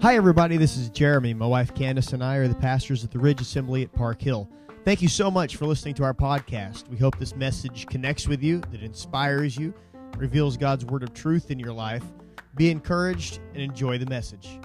Hi everybody, this is Jeremy. My wife Candace and I are the pastors at the Ridge Assembly at Park Hill. Thank you so much for listening to our podcast. We hope this message connects with you, that inspires you, reveals God's word of truth in your life. Be encouraged and enjoy the message.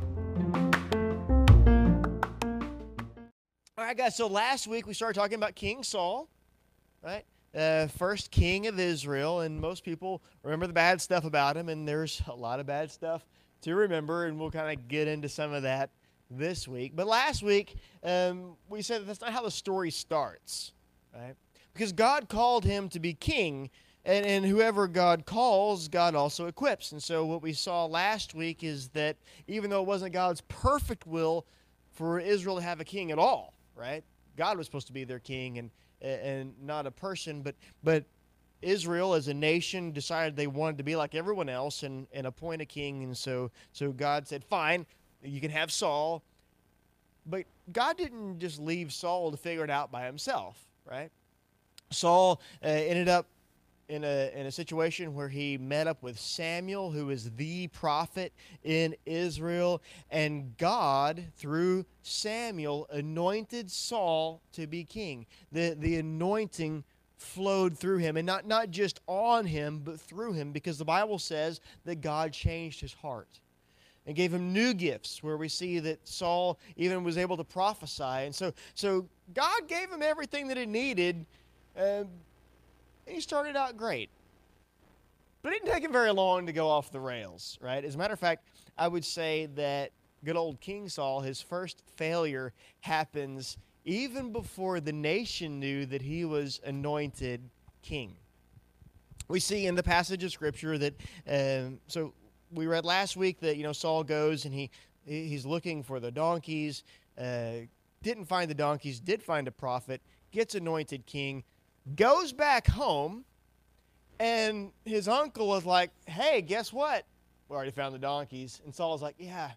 All right, guys, so last week we started talking about King Saul, right? First king of Israel, and most people remember the bad stuff about him, and there's a lot of bad stuff to remember, and we'll kind of get into some of that this week. But last week, we said that that's not how the story starts, right? Because God called him to be king, and whoever God calls, God also equips. And so what we saw last week is that even though it wasn't God's perfect will for Israel to have a king at all, right? God was supposed to be their king and not a person, but Israel as a nation decided they wanted to be like everyone else and appoint a king. And so God said, fine, you can have Saul. But God didn't just leave Saul to figure it out by himself, right? Saul ended up in a situation where he met up with Samuel, who is the prophet in Israel. And God, through Samuel, anointed Saul to be king. The anointing flowed through him, and not just on him, but through him, because the Bible says that God changed his heart and gave him new gifts, where we see that Saul even was able to prophesy. And so God gave him everything that he needed, and he started out great. But it didn't take him very long to go off the rails, right? As a matter of fact, I would say that good old King Saul, his first failure happens even before the nation knew that he was anointed king. We see in the passage of Scripture that, so we read last week that, Saul goes and he's looking for the donkeys, didn't find the donkeys, did find a prophet, gets anointed king, goes back home, and his uncle is like, hey, guess what? We already found the donkeys. And Saul's like, yeah.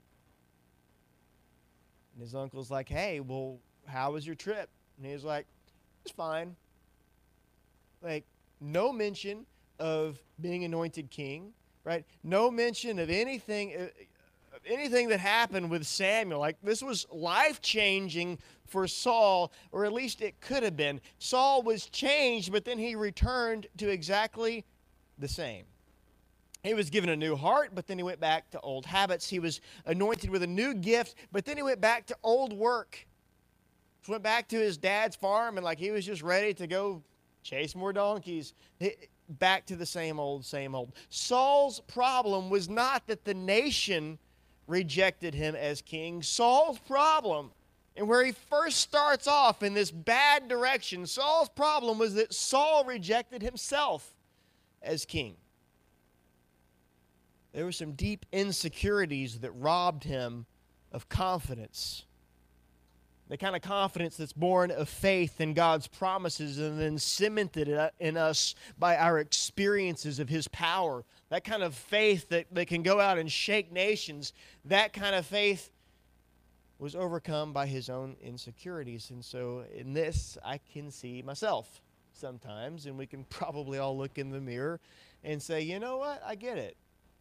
And his uncle's like, hey, well, how was your trip? And he's like, it's fine. Like, no mention of being anointed king, right? No mention of anything that happened with Samuel. Like, this was life-changing for Saul, or at least it could have been. Saul was changed, but then he returned to exactly the same. He was given a new heart, but then he went back to old habits. He was anointed with a new gift, but then he went back to old work. He went back to his dad's farm, and like he was just ready to go chase more donkeys. Back to the same old, same old. Saul's problem was not that the nation rejected him as king. Saul's problem, and where he first starts off in this bad direction, Saul's problem was that Saul rejected himself as king. There were some deep insecurities that robbed him of confidence. The kind of confidence that's born of faith in God's promises and then cemented in us by our experiences of His power. That kind of faith that can go out and shake nations. That kind of faith was overcome by his own insecurities. And so in this, I can see myself sometimes, and we can probably all look in the mirror and say, you know what, I get it.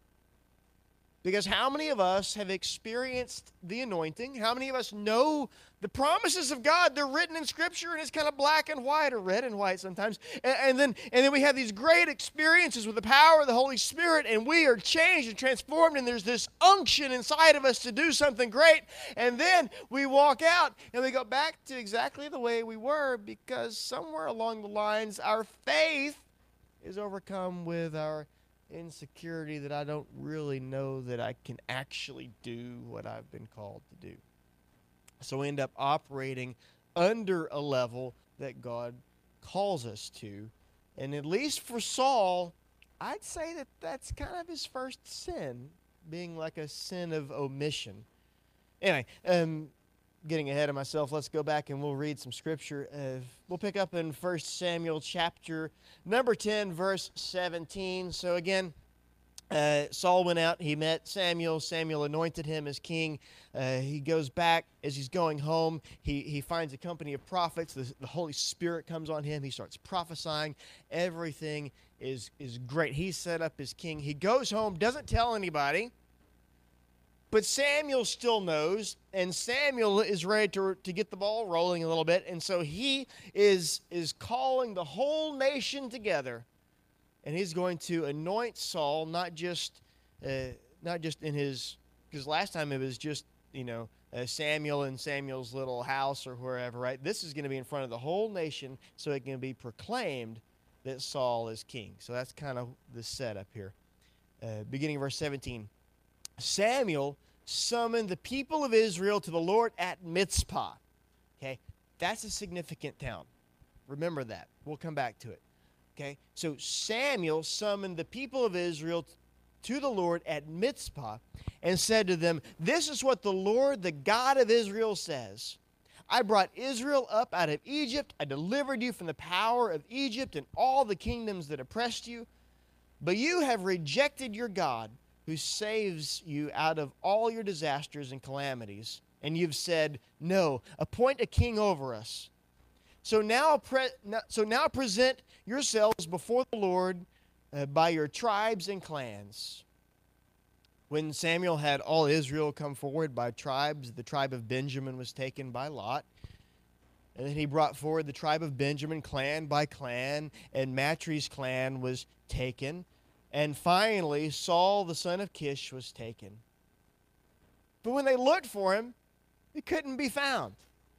Because how many of us have experienced the anointing? How many of us know the promises of God? They're written in Scripture, and it's kind of black and white, or red and white sometimes. And then we have these great experiences with the power of the Holy Spirit, and we are changed and transformed, and there's this unction inside of us to do something great. And then we walk out, and we go back to exactly the way we were, because somewhere along the lines, our faith is overcome with our insecurity that I don't really know that I can actually do what I've been called to do. So we end up operating under a level that God calls us to. And at least for Saul, I'd say that that's kind of his first sin, being like a sin of omission. Anyway, getting ahead of myself, let's go back and we'll read some scripture. We'll pick up in 1 Samuel chapter number 10, verse 17. So again, Saul went out, he met Samuel. Samuel anointed him as king. He goes back. As he's going home, he finds a company of prophets. The Holy Spirit comes on him. He starts prophesying. Everything is great. He's set up as king. He goes home, doesn't tell anybody, But Samuel still knows, and Samuel is ready to get the ball rolling a little bit. And so he is calling the whole nation together. And he's going to anoint Saul, not just in his, because last time it was just, Samuel in Samuel's little house or wherever, right? This is going to be in front of the whole nation so it can be proclaimed that Saul is king. So that's kind of the setup here. Beginning of verse 17. Samuel summoned the people of Israel to the Lord at Mizpah. Okay, that's a significant town. Remember that. We'll come back to it. Okay, so Samuel summoned the people of Israel to the Lord at Mizpah and said to them, "This is what the Lord, the God of Israel, says. I brought Israel up out of Egypt. I delivered you from the power of Egypt and all the kingdoms that oppressed you. But you have rejected your God, who saves you out of all your disasters and calamities. And you've said, 'No, appoint a king over us.' So now present yourselves before the Lord by your tribes and clans." When Samuel had all Israel come forward by tribes, the tribe of Benjamin was taken by Lot. And then he brought forward the tribe of Benjamin clan by clan, and Matri's clan was taken. And finally, Saul, the son of Kish, was taken. But when they looked for him, he couldn't be found.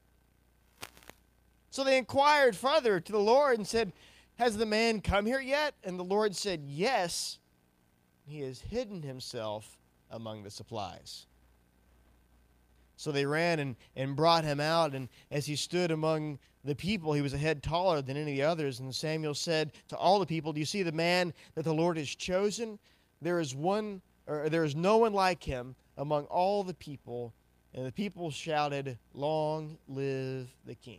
So they inquired further to the Lord and said, "Has the man come here yet?" And the Lord said, "Yes, he has hidden himself among the supplies." So they ran and brought him out, and as he stood among the people, he was a head taller than any of the others. And Samuel said to all the people, "Do you see the man that the Lord has chosen? There is no one like him among all the people." And the people shouted, "Long live the king."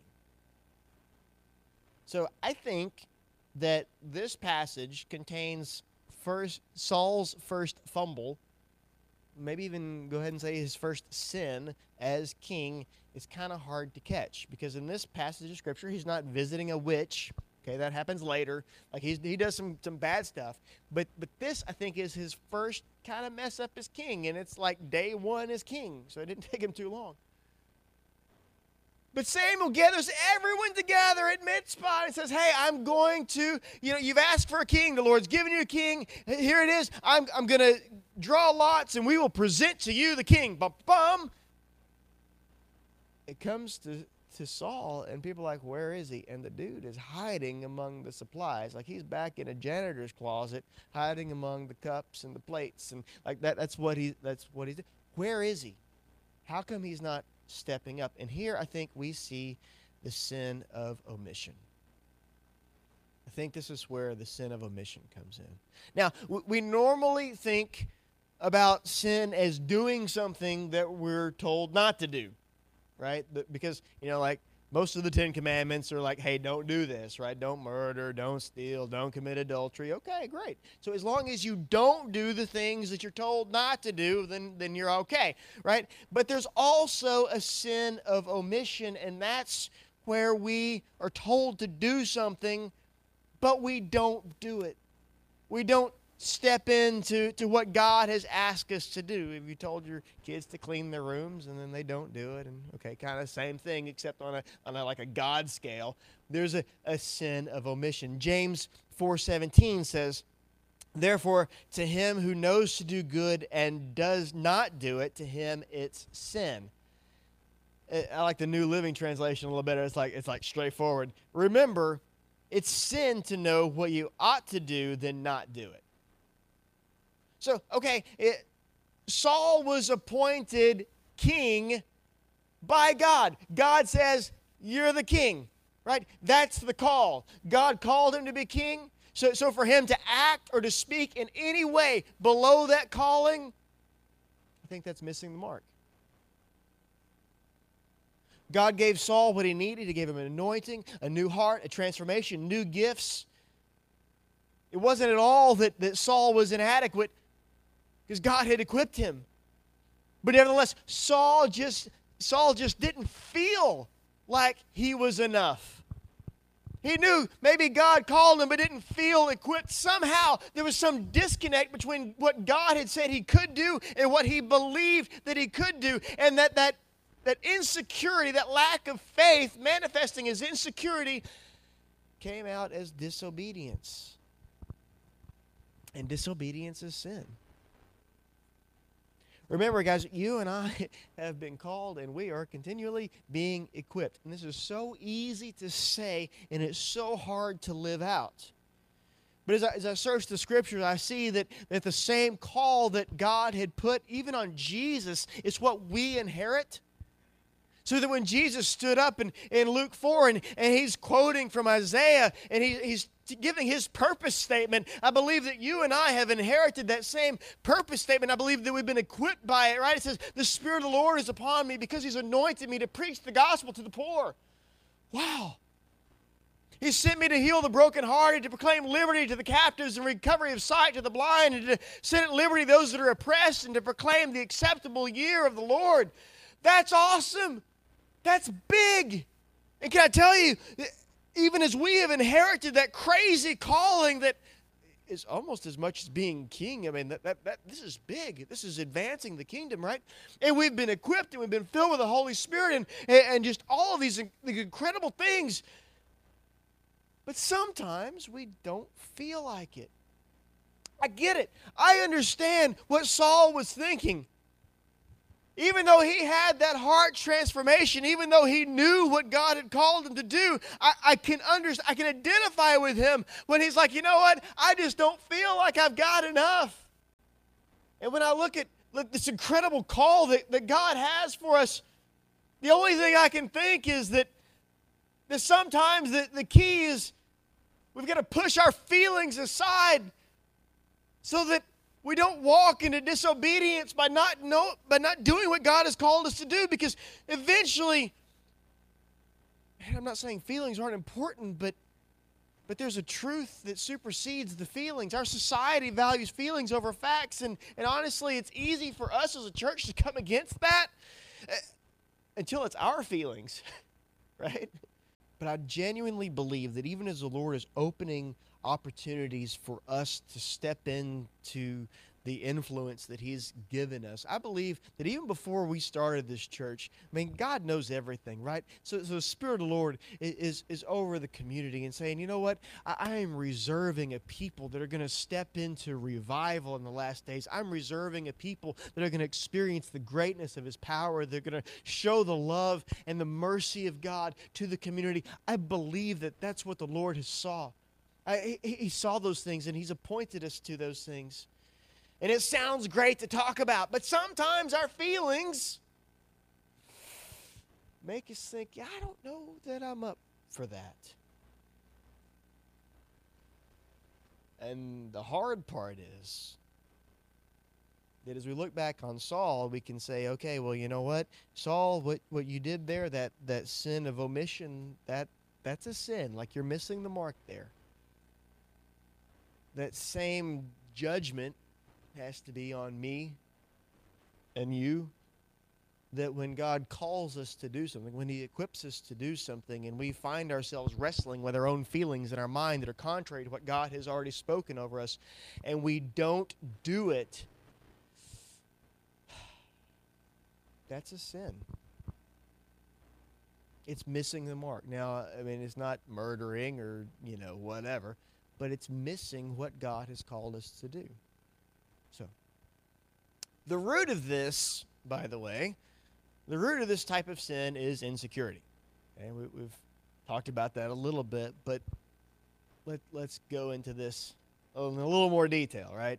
So I think that this passage contains Saul's first fumble, maybe even go ahead and say his first sin as king. Is kind of hard to catch, because in this passage of Scripture, he's not visiting a witch. Okay, that happens later. Like he does some bad stuff. But this, I think, is his first kind of mess up as king, and it's like day one as king, so it didn't take him too long. But Samuel gathers everyone together at Mizpah and says, "Hey, I'm going to, you've asked for a king. The Lord's given you a king. Here it is. I'm going to draw lots, and we will present to you the king." Bum. It comes to Saul, and people are like, "Where is he?" And the dude is hiding among the supplies. Like he's back in a janitor's closet, hiding among the cups and the plates. And like that's what he's doing. Where is he? How come he's not stepping up? And here I think we see the sin of omission. I think this is where the sin of omission comes in. Now, we normally think about sin as doing something that we're told not to do, right? Because, like most of the 10 Commandments are like, hey, don't do this, right? Don't murder, don't steal, don't commit adultery. Okay, great. So as long as you don't do the things that you're told not to do, then you're okay, right? But there's also a sin of omission, and that's where we are told to do something, but we don't do it. We don't step into what God has asked us to do. Have you told your kids to clean their rooms and then they don't do it? And okay, kind of same thing, except on a like a God scale. There's a sin of omission. James 4:17 says, "Therefore, to him who knows to do good and does not do it, to him it's sin." I like the New Living Translation a little better. It's like straightforward. Remember, it's sin to know what you ought to do than not do it. So, okay, Saul was appointed king by God. God says, "You're the king," right? That's the call. God called him to be king. So for him to act or to speak in any way below that calling, I think that's missing the mark. God gave Saul what he needed. He gave him an anointing, a new heart, a transformation, new gifts. It wasn't at all that Saul was inadequate, because God had equipped him. But nevertheless, Saul just didn't feel like he was enough. He knew maybe God called him but didn't feel equipped. Somehow there was some disconnect between what God had said he could do and what he believed that he could do. And that insecurity, that lack of faith manifesting as insecurity came out as disobedience. And disobedience is sin. Remember, guys, you and I have been called and we are continually being equipped. And this is so easy to say and it's so hard to live out. But as I search the Scriptures, I see that the same call that God had put even on Jesus is what we inherit. So that when Jesus stood up in Luke 4 and he's quoting from Isaiah and he's giving his purpose statement, I believe that you and I have inherited that same purpose statement. I believe that we've been equipped by it, right? It says, the Spirit of the Lord is upon me because he's anointed me to preach the gospel to the poor. Wow. He sent me to heal the brokenhearted, to proclaim liberty to the captives and recovery of sight to the blind, and to set at liberty those that are oppressed, and to proclaim the acceptable year of the Lord. That's awesome. That's big. And can I tell you, even as we have inherited that crazy calling that is almost as much as being king, I mean, this is big. This is advancing the kingdom, right? And we've been equipped and we've been filled with the Holy Spirit and just all of these incredible things. But sometimes we don't feel like it. I get it. I understand what Saul was thinking. Even though he had that heart transformation, even though he knew what God had called him to do, I can identify with him when he's like, you know what? I just don't feel like I've got enough. And when I look at this incredible call that God has for us, the only thing I can think is that sometimes the key is we've got to push our feelings aside so that we don't walk into disobedience by not doing what God has called us to do, because eventually, I'm not saying feelings aren't important, but there's a truth that supersedes the feelings. Our society values feelings over facts, and honestly, it's easy for us as a church to come against that until it's our feelings, right? But I genuinely believe that even as the Lord is opening opportunities for us to step into the influence that he's given us, I believe that even before we started this church, I mean, God knows everything, right? So the Spirit of the Lord is over the community and saying, you know what? I am reserving a people that are going to step into revival in the last days. I'm reserving a people that are going to experience the greatness of his power. They're going to show the love and the mercy of God to the community. I believe that that's what the Lord has saw. He saw those things, and he's appointed us to those things. And it sounds great to talk about, but sometimes our feelings make us think, yeah, I don't know that I'm up for that. And the hard part is that as we look back on Saul, we can say, okay, well, you know what? Saul, what you did there, that sin of omission, that's a sin. Like, you're missing the mark there. That same judgment has to be on me and you, that when God calls us to do something, when he equips us to do something, and we find ourselves wrestling with our own feelings in our mind that are contrary to what God has already spoken over us, and we don't do it, that's a sin. It's missing the mark. Now, I mean, it's not murdering or, whatever, but it's missing what God has called us to do. So, the root of this, by the way, the root of this type of sin is insecurity. And we've talked about that a little bit, but let's go into this in a little more detail, right?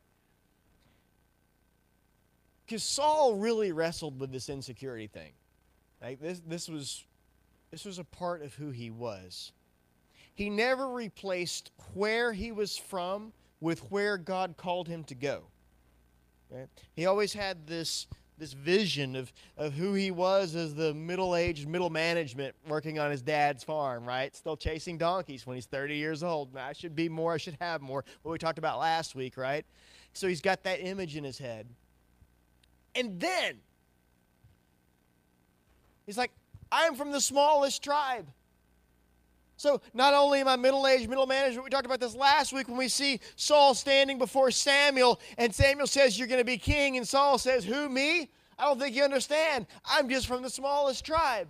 Because Saul really wrestled with this insecurity thing. Like this was a part of who he was. He never replaced where he was from with where God called him to go. Right? He always had this vision of who he was as the middle-aged middle management working on his dad's farm, right? Still chasing donkeys when he's 30 years old. I should be more, I should have more. What we talked about last week, right? So he's got that image in his head. And then he's like, I am from the smallest tribe. So not only am I middle-aged, middle management, we talked about this last week when we see Saul standing before Samuel, and Samuel says, you're going to be king, and Saul says, who, me? I don't think you understand. I'm just from the smallest tribe.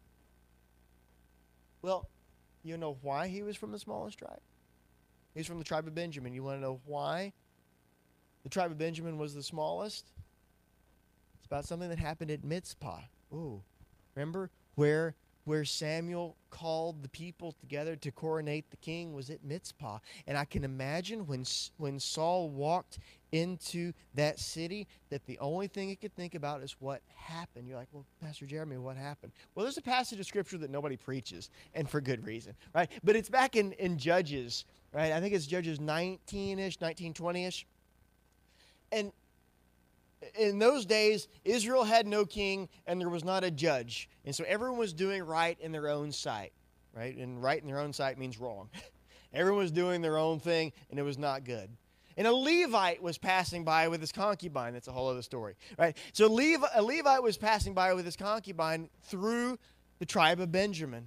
Well, you know why he was from the smallest tribe? He's from the tribe of Benjamin. You want to know why the tribe of Benjamin was the smallest? It's about something that happened at Mizpah. Ooh, remember where Samuel called the people together to coronate the king was at Mizpah. And I can imagine when Saul walked into that city that the only thing he could think about is what happened. You're like, well, Pastor Jeremy, what happened? Well, there's a passage of Scripture that nobody preaches, and for good reason, right? But it's back in Judges, right? I think it's Judges 19-ish, 1920-ish. And in those days, Israel had no king and there was not a judge. And so everyone was doing right in their own sight, right? And right in their own sight means wrong. Everyone was doing their own thing and it was not good. And a Levite was passing by with his concubine. That's a whole other story, right? So a Levite was passing by with his concubine through the tribe of Benjamin,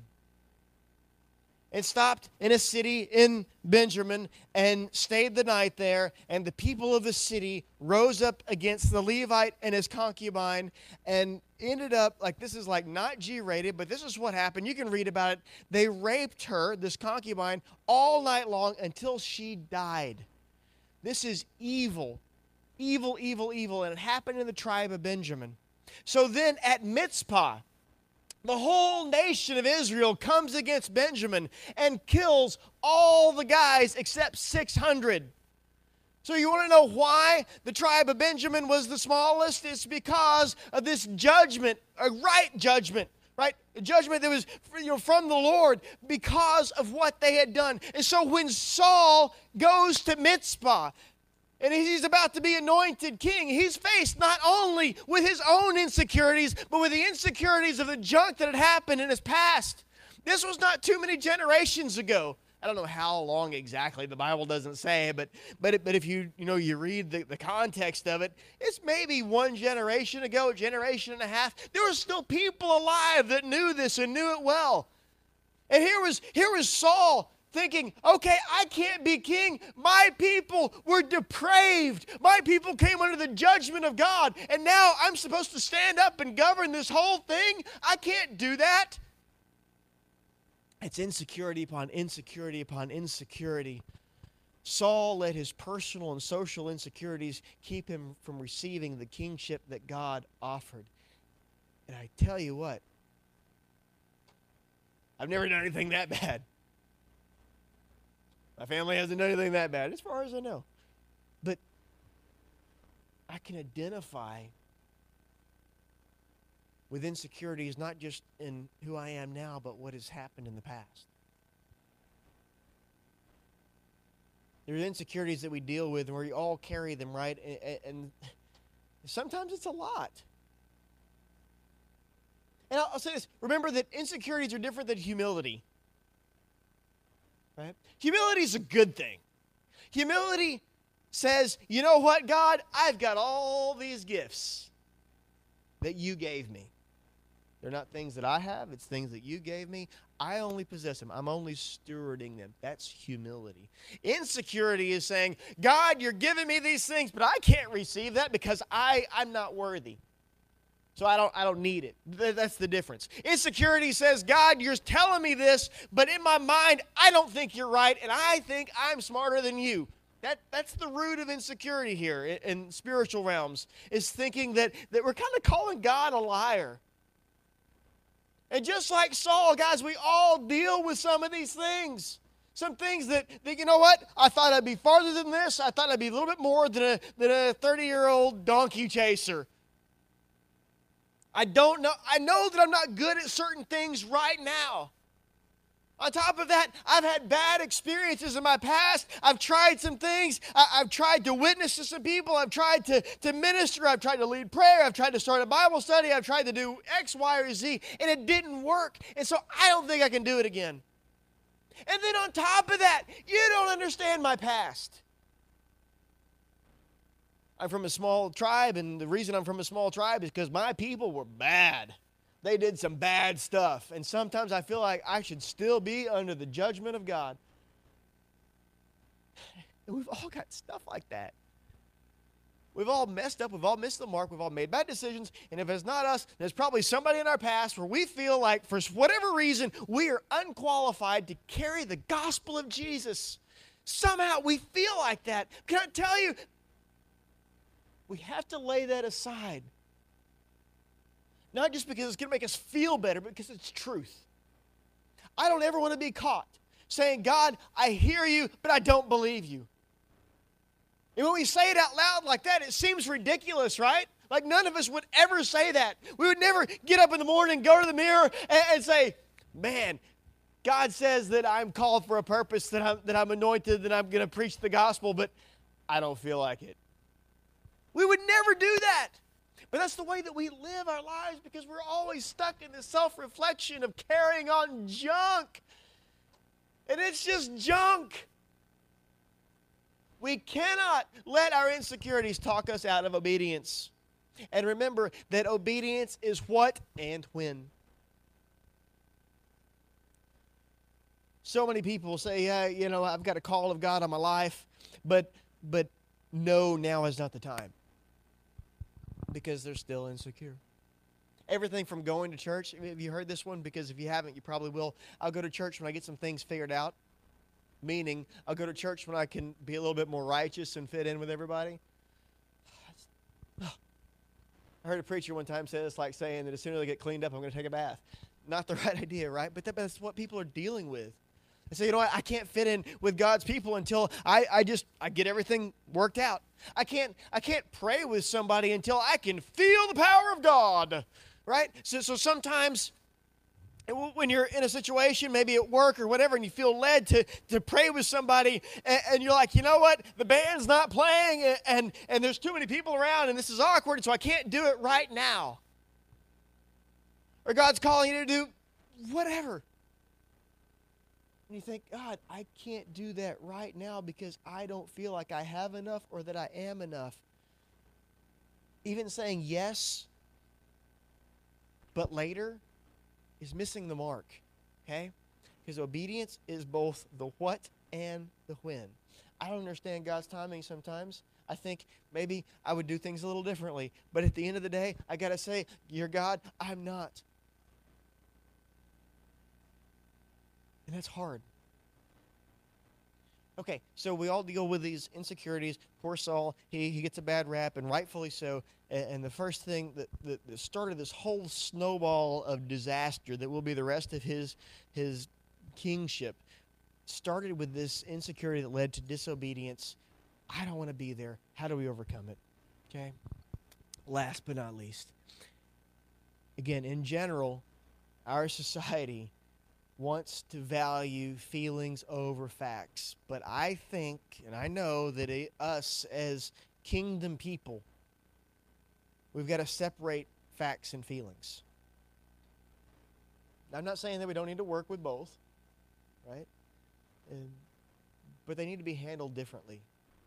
and stopped in a city in Benjamin and stayed the night there. And the people of the city rose up against the Levite and his concubine and ended up, like, this is like not G-rated, but this is what happened. You can read about it. They raped her, this concubine, all night long until she died. This is evil. Evil, evil, evil. And it happened in the tribe of Benjamin. So then at Mizpah, the whole nation of Israel comes against Benjamin and kills all the guys except 600. So you want to know why the tribe of Benjamin was the smallest? It's because of this judgment, a right judgment, right? A judgment that was from the Lord because of what they had done. And so when Saul goes to Mizpah, and he's about to be anointed king, he's faced not only with his own insecurities, but with the insecurities of the junk that had happened in his past. This was not too many generations ago. I don't know how long exactly, the Bible doesn't say, but if you read the context of it, it's maybe one generation ago, a generation and a half. There were still people alive that knew this and knew it well. And here was Saul thinking, okay, I can't be king. My people were depraved. My people came under the judgment of God, and now I'm supposed to stand up and govern this whole thing? I can't do that. It's insecurity upon insecurity upon insecurity. Saul let his personal and social insecurities keep him from receiving the kingship that God offered. And I tell you what, I've never done anything that bad. My family hasn't done anything that bad, as far as I know. But I can identify with insecurities, not just in who I am now, but what has happened in the past. There are insecurities that we deal with, and we all carry them, right? And sometimes it's a lot. And I'll say this. Remember that insecurities are different than humility. Right? Humility is a good thing. Humility says, you know what, God? I've got all these gifts that you gave me. They're not things that I have. It's things that you gave me. I only possess them. I'm only stewarding them. That's humility. Insecurity is saying, God, you're giving me these things, but I can't receive that because I'm not worthy. So I don't need it. That's the difference. Insecurity says, God, you're telling me this, but in my mind, I don't think you're right, and I think I'm smarter than you. That's the root of insecurity here in spiritual realms, is thinking that we're kind of calling God a liar. And just like Saul, guys, we all deal with some of these things. Some things that you know what? I thought I'd be farther than this. I thought I'd be a little bit more than a 30-year-old donkey chaser. I don't know. I know that I'm not good at certain things right now. On top of that, I've had bad experiences in my past. I've tried some things. I've tried to witness to some people. I've tried to minister. I've tried to lead prayer. I've tried to start a Bible study. I've tried to do X, Y, or Z, and it didn't work. And so I don't think I can do it again. And then on top of that, you don't understand my past. I'm from a small tribe, and the reason I'm from a small tribe is because my people were bad. They did some bad stuff. And sometimes I feel like I should still be under the judgment of God. And we've all got stuff like that. We've all messed up. We've all missed the mark. We've all made bad decisions. And if it's not us, there's probably somebody in our past where we feel like, for whatever reason, we are unqualified to carry the gospel of Jesus. Somehow we feel like that. Can I tell you, we have to lay that aside. Not just because it's going to make us feel better, but because it's truth. I don't ever want to be caught saying, God, I hear you, but I don't believe you. And when we say it out loud like that, it seems ridiculous, right? Like none of us would ever say that. We would never get up in the morning, go to the mirror, and say, man, God says that I'm called for a purpose, that I'm anointed, that I'm going to preach the gospel, but I don't feel like it. We would never do that. But that's the way that we live our lives because we're always stuck in this self-reflection of carrying on junk. And it's just junk. We cannot let our insecurities talk us out of obedience. And remember that obedience is what and when. So many people say, yeah, I've got a call of God on my life, but no, now is not the time. Because they're still insecure. Everything from going to church. Have you heard this one? Because if you haven't, you probably will. I'll go to church when I get some things figured out. Meaning, I'll go to church when I can be a little bit more righteous and fit in with everybody. I heard a preacher one time say it's like saying that as soon as I get cleaned up, I'm going to take a bath. Not the right idea, right? But that's what people are dealing with. They say, I can't fit in with God's people until I get everything worked out. I can't pray with somebody until I can feel the power of God, right? So sometimes when you're in a situation, maybe at work or whatever, and you feel led to pray with somebody, and you're like, you know what? The band's not playing, and there's too many people around, and this is awkward, so I can't do it right now. Or God's calling you to do whatever. And you think, God, I can't do that right now because I don't feel like I have enough or that I am enough. Even saying yes, but later is missing the mark, okay? Because obedience is both the what and the when. I don't understand God's timing sometimes. I think maybe I would do things a little differently. But at the end of the day, I got to say, you're God, I'm not. And that's hard. Okay, so we all deal with these insecurities. Poor Saul, he gets a bad rap, and rightfully so. And the first thing that started this whole snowball of disaster that will be the rest of his kingship started with this insecurity that led to disobedience. I don't want to be there. How do we overcome it? Okay? Last but not least. Again, in general, our society wants to value feelings over facts. But I think, and I know that us as kingdom people, we've got to separate facts and feelings. I'm not saying that we don't need to work with both, right? But they need to be handled differently.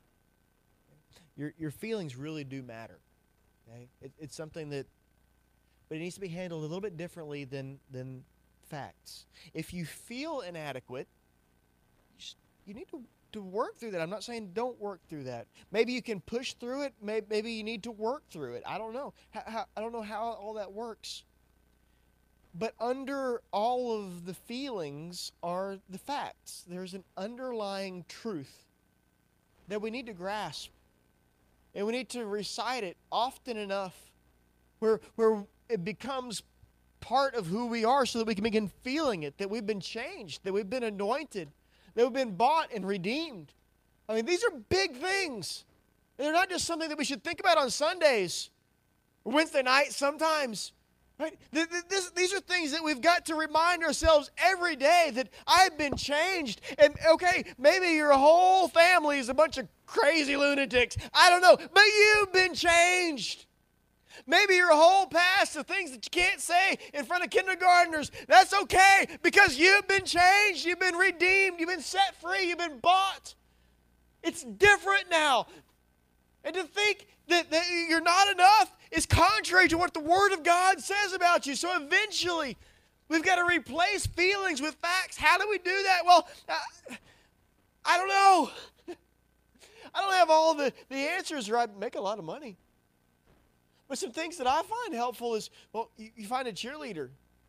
Your feelings really do matter. Okay? It's something that, but it needs to be handled a little bit differently than facts. If you feel inadequate, you need to work through that. I'm not saying don't work through that. Maybe you can push through it. Maybe you need to work through it. I don't know. I don't know how all that works. But under all of the feelings are the facts. There's an underlying truth that we need to grasp. And we need to recite it often enough where it becomes part of who we are so that we can begin feeling it, that we've been changed, that we've been anointed, that we've been bought and redeemed. I mean, these are big things. And they're not just something that we should think about on Sundays or Wednesday night sometimes. Right? These are things that we've got to remind ourselves every day that I've been changed. And okay, maybe your whole family is a bunch of crazy lunatics. I don't know. But you've been changed. Maybe your whole past, the things that you can't say in front of kindergartners, that's okay because you've been changed, you've been redeemed, you've been set free, you've been bought. It's different now. And to think that you're not enough is contrary to what the Word of God says about you. So eventually, we've got to replace feelings with facts. How do we do that? Well, I don't know. I don't have all the answers, or I'd make a lot of money. But some things that I find helpful is, well, you find a cheerleader.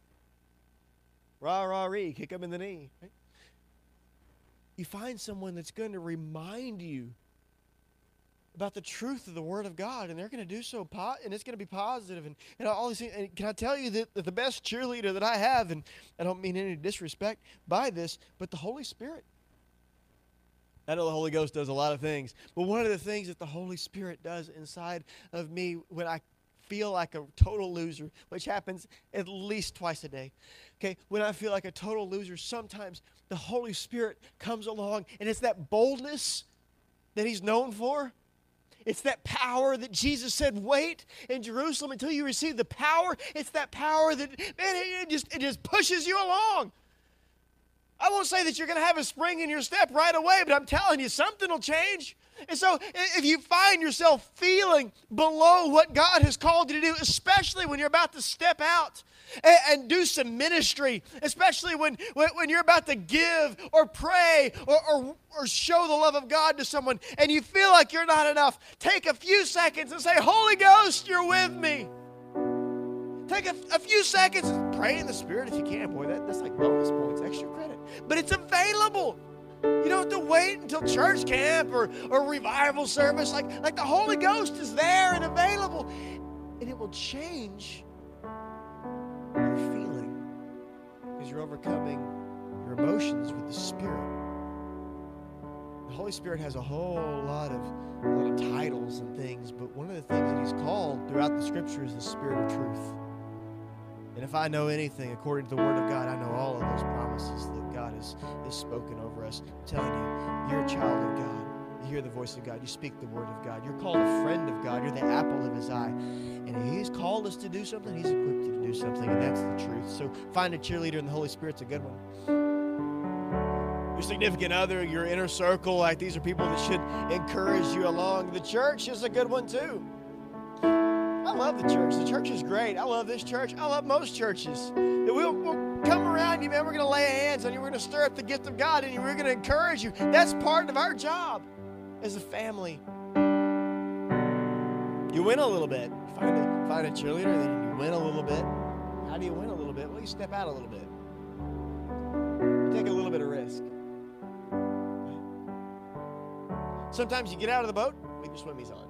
Rah, rah, ree, kick them in the knee. Right? You find someone that's going to remind you about the truth of the Word of God, and they're going to do so, and it's going to be positive, and all these things. And can I tell you that the best cheerleader that I have, and I don't mean any disrespect by this, but the Holy Spirit. I know the Holy Ghost does a lot of things, but one of the things that the Holy Spirit does inside of me when I feel like a total loser, which happens at least twice a day, okay, when I feel like a total loser, sometimes the Holy Spirit comes along, and it's that boldness that He's known for. It's that power that Jesus said, wait in Jerusalem until you receive the power. It's that power that, man, it just pushes you along. I won't say that you're going to have a spring in your step right away, but I'm telling you, something will change. And so if you find yourself feeling below what God has called you to do, especially when you're about to step out and do some ministry, especially when you're about to give or pray or show the love of God to someone, and you feel like you're not enough, take a few seconds and say, Holy Ghost, you're with me. Take a few seconds and pray in the Spirit if you can. Boy, that's like bonus points, extra credit. But it's available. You don't have to wait until church camp or revival service. Like the Holy Ghost is there and available. And it will change your feeling because you're overcoming your emotions with the Spirit. The Holy Spirit has a whole lot of titles and things, but one of the things that He's called throughout the Scripture is the Spirit of truth. And if I know anything according to the Word of God, I know all of those promises that God has spoken over us. I'm telling you, you're a child of God. You hear the voice of God. You speak the Word of God. You're called a friend of God. You're the apple of His eye. And if He's called us to do something, He's equipped you to do something, and that's the truth. So find a cheerleader in the Holy Spirit's a good one. Your significant other, your inner circle, like these are people that should encourage you along. The church is a good one too. I love the church. The church is great. I love this church. I love most churches. We'll come around you, man. We're going to lay hands on you. We're going to stir up the gift of God in you. We're going to encourage you. That's part of our job as a family. You win a little bit. Find a cheerleader, then you win a little bit. How do you win a little bit? Well, you step out a little bit. You take a little bit of risk. Sometimes you get out of the boat, leave your swimmies on.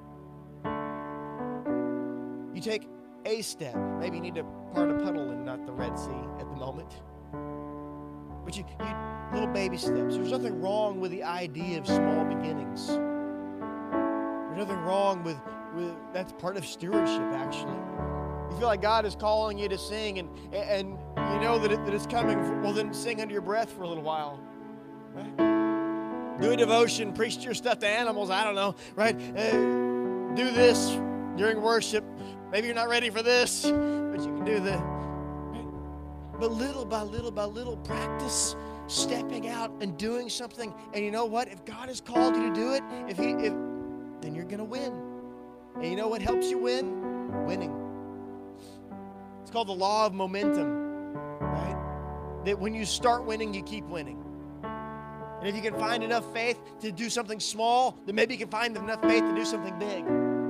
You take a step. Maybe you need to part a puddle and not the Red Sea at the moment. But you little baby steps. There's nothing wrong with the idea of small beginnings. There's nothing wrong with that's part of stewardship, actually. You feel like God is calling you to sing and you know that it's coming. Well, then sing under your breath for a little while. Right? Do a devotion, preach to your stuffed animals, I don't know, right? Do this during worship. Maybe you're not ready for this, but you can do the. But little by little by little, practice stepping out and doing something. And you know what? If God has called you to do it, then you're going to win. And you know what helps you win? Winning. It's called the law of momentum, right? That when you start winning, you keep winning. And if you can find enough faith to do something small, then maybe you can find enough faith to do something big.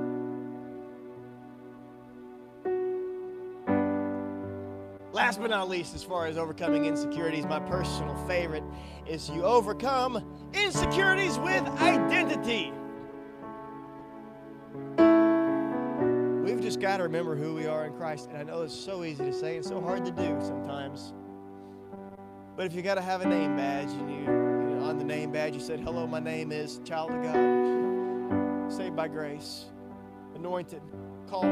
Last but not least, as far as overcoming insecurities, my personal favorite is you overcome insecurities with identity. We've just got to remember who we are in Christ. And I know it's so easy to say and so hard to do sometimes. But if you got to have a name badge and you on the name badge you said, hello, my name is child of God, saved by grace, anointed, called,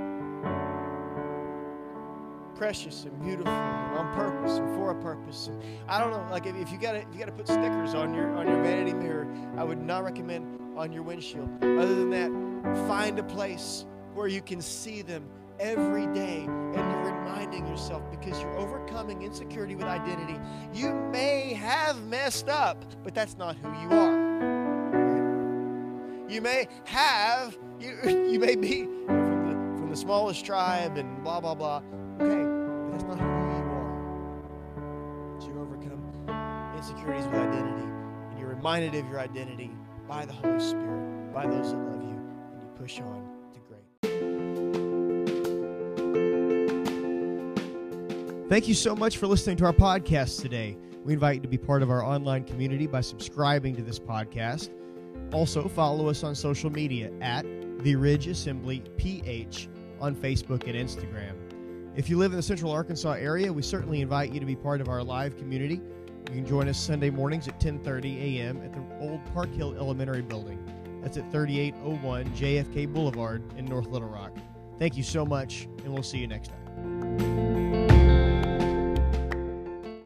precious and beautiful, and on purpose and for a purpose. And I don't know, like if you gotta put stickers on your vanity mirror, I would not recommend on your windshield. Other than that, find a place where you can see them every day, and you're reminding yourself, because you're overcoming insecurity with identity. You may have messed up, but that's not who you are. You may have, you may be from from the smallest tribe and blah, blah, blah. Okay, but that's not who you are. So you overcome insecurities with identity, and you're reminded of your identity by the Holy Spirit, by those that love you, and you push on to great. Thank you so much for listening to our podcast today. We invite you to be part of our online community by subscribing to this podcast. Also, follow us on social media at The Ridge Assembly PH on Facebook and Instagram. If you live in the Central Arkansas area, we certainly invite you to be part of our live community. You can join us Sunday mornings at 10:30 a.m. at the old Park Hill Elementary Building. That's at 3801 JFK Boulevard in North Little Rock. Thank you so much, and we'll see you next time.